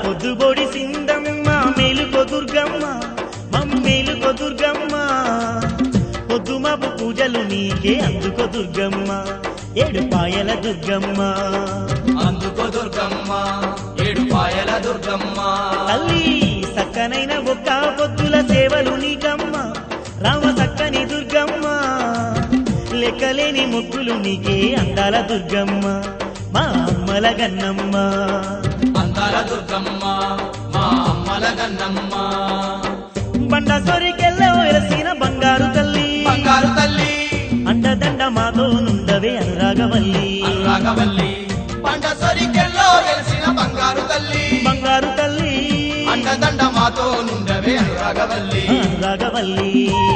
పొద్దుబోడి సిందమ్మ మేలుకో దుర్గమ్మ మమ్మేలుకో దుర్గమ్మ పొద్దుమాపు పూజలు నీకే అందుకో దుర్గమ్మ ఏడుపాయల దుర్గమ్మ అందుకో దుర్గమ్మ ఏడుపాయల దుర్గమ్మ తల్లి సక్కనైన ఒక్క పొద్దుల సేవలు నీకమ్మ రామ సక్కని దుర్గమ్మ లెక్కలేని మొక్కులు నీకే అందాల దుర్గమ్మ మా అమ్మల గన్నమ్మ అందాల దుర్గమ్మ మా అమ్మల గన్నమ్మ బండ సొరికెల్ల వెలసిన బంగారు తల్లి బంగారు తల్లి అండదండ మాతో నుండవే అనురాగవల్లి అనురాగవల్లి పంట సొరికెల్లో వెలిసిన బంగారు తల్లి బంగారు తల్లి అండదండ మాతో నుండవే అనురాగవల్లి అనురాగవల్లి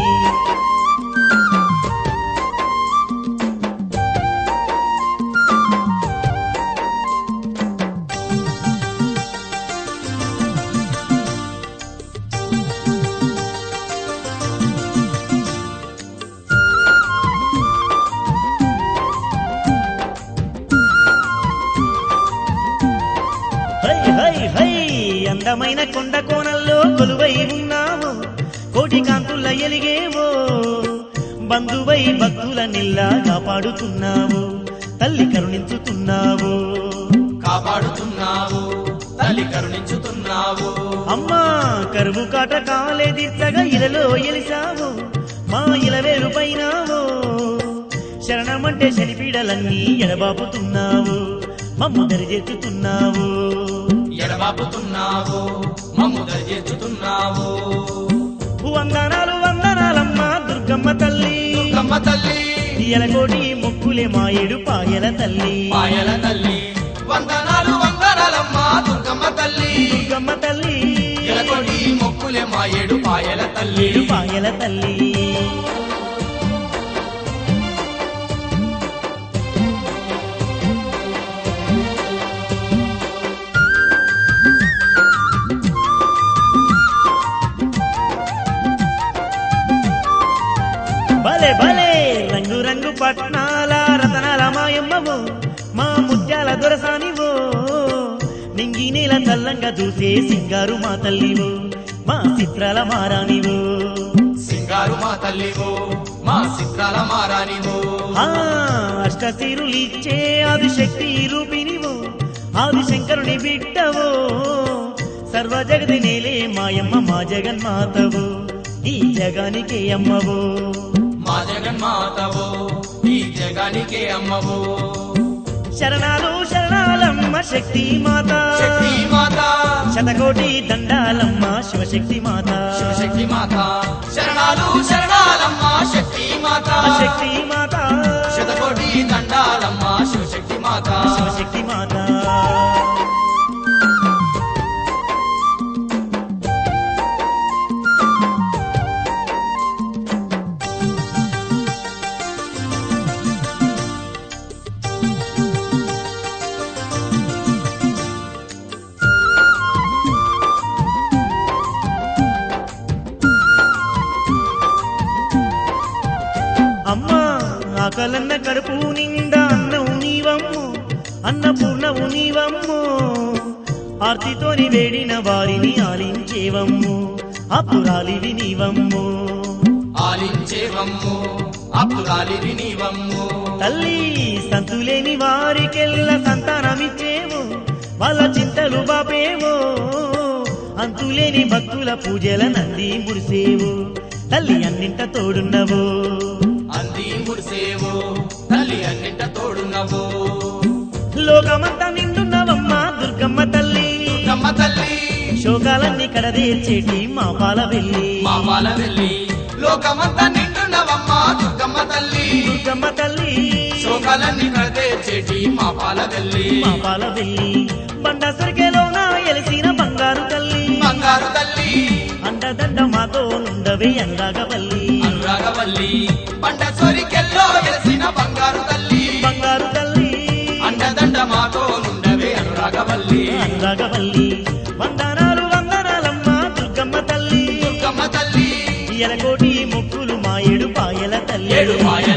అందమైన కొండ కోణంలో కొలువై ఉన్నావు కోటి కాంతుల ఎలిగేవో బంధువై భక్తుల నిల్లా కాపాడుతున్నావు తల్లి కరుణించుతున్నావు కాపాడుతున్నావు తల్లి కరుణించుతున్నావు అమ్మా కరువు కాట కాలేదిచ్చగా ఇలలో ఎలిసావు మా ఇలవేరు పైనావు శరణమంటే శనిపీడలన్నీ ఎడబాపుతున్నావు మమ్ము దరిచేస్తున్నావు ఎడబాపుతున్నావు మమ్ము దరిచేస్తున్నావు వందనాలు వందనాలమ్మ దుర్గమ్మ తల్లి దుర్గమ్మ తల్లి ఎలకోటి మొక్కులే మా ఏడుపాయల తల్లి పాయల తల్లి వందనాలు వందనాలమ్మ దుర్గమ్మ తల్లి దుర్గమ్మ తల్లి ఎలకొడి మొక్కులే మా ఏడుపాయల తల్లి ఏడుపాయల తల్లి భలే భలే రంగు రంగు పట్నాల రతనాల మాయమ్మవో మా ముత్యాల దొరసానివో నింగి నీల చల్లంగా చూసే సింగారు మా తల్లివో మా చిత్రాల మారానివో సింగారు మా తల్లివో మా చిత్రాల మారానివో అష్టశీరులిచ్చే ఆదిశక్తి రూపినివో ఆదిశంకరుని బిడ్డవో సర్వ జగతి నేలే మాయమ్మ మా జగన్మాతవో ఈ జగానికే అమ్మవో మా జగన్మాతవో ఈ జగానికే అమ్మవో శరణాలు శరణాలమ్మ శక్తి మాత శక్తి మాత శతకోటి దండాలమ్మ శివశక్తి మాత శివశక్తి మాత శరణాలు శరణాలమ్మ శక్తి మాత శక్తి మాత శతకోటి దండాలమ్మ శివశక్తి మాత శివశక్తి మాత అమ్మా ఆకలన్న కడుపు నిండా అన్నవు నీవమ్ము అన్నపూర్ణవు నీవమ్ము ఆర్తితోని వేడిన వారిని ఆలించేవమ్ము అపురాలివి నీవమ్ము ఆలించేవమ్ము అప్పురాలివి నీవమ్ము తల్లి సంతులేని వారికెల్ల సంతానమిచ్చేవు వాళ్ళ చింతలు బాపేవో అంతులేని భక్తుల పూజల నంది మురిసేవు తల్లి అన్నింట తోడున్నవో అంది మురిసేవో తల్లి అన్నింట తోడున్నవో లోకమంతా నిండున్నవమ్మా దుర్గమ్మ తల్లి దుర్గమ్మ తల్లి శోకాలన్నీ కడదేర్చేటి మా పాల వెళ్ళి మా పాల వెళ్ళి లోకమంతా నిండున్నవమ్మ దుర్గమ్మ తల్లి దుర్గమ్మ తల్లి శోకాలన్నీ కడదేర్చేటి మా పాల వెళ్ళి మా పాల వెళ్ళి బండ సరికెలోన ఎలిసిన బంగారు తల్లి బంగారు తల్లి అండదండ మాతో నుండవే అనురాగవల్లి అనురాగవల్లి పంట సొరికెల్లో వెలిసిన బంగారు తల్లి బంగారు తల్లి అండదండ మాతో నుండవే అనురాగవల్లి అనురాగవల్లి వందనాలు వందనాలమ్మ దుర్గమ్మ తల్లి దుర్గమ్మ తల్లి ఎలకోటి మొక్కులు మా ఏడుపాయల తల్లి ఏడుపాయల